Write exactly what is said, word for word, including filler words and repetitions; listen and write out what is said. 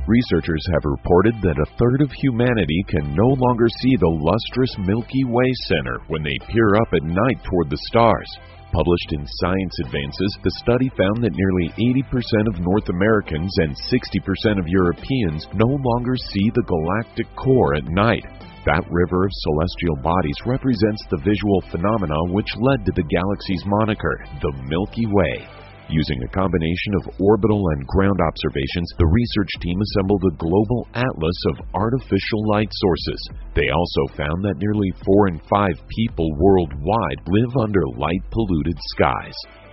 Researchers have reported that a third of humanity can no longer see the lustrous Milky Way center when they peer up at night toward the stars. Published in Science Advances, the study found that nearly eighty percent of North Americans and sixty percent of Europeans no longer see the galactic core at night. That river of celestial bodies represents the visual phenomena which led to the galaxy's moniker, the Milky Way. Using a combination of orbital and ground observations, the research team assembled a global atlas of artificial light sources. They also found that nearly four in five people worldwide live under light-polluted skies.